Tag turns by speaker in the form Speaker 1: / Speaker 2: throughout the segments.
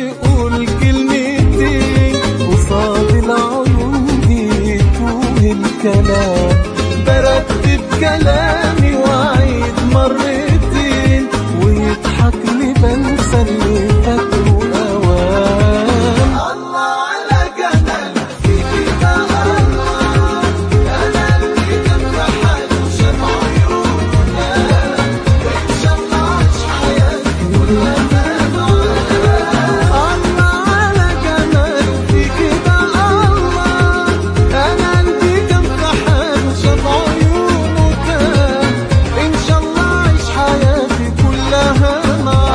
Speaker 1: يقول كلمتين قصاد العيون يتوه الكلام. برتب كلامي وأعيد مرتين ويضحك لي بنسى اللي فاته أوام. الله على جمال فيكي يا الله، أنا قلبي كان بحاله شاف عيوننا، إن شاء الله أعيش حياتي كلها معاه. الله على جمال فيكي يا الله، أنا قلبي كان بحاله شاف عيونه تاه، إن شاء الله أعيش حياتي كلها معاه.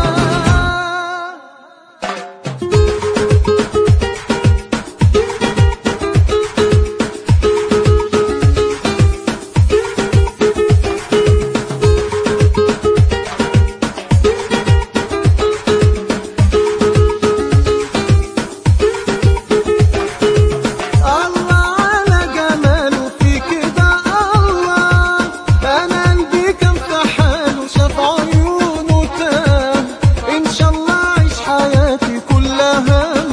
Speaker 1: الله على جماله فيك ده الله، أنا قلبي كان في حاله شاف عيونه تاه، إن شاء الله أعيش حياتي كلها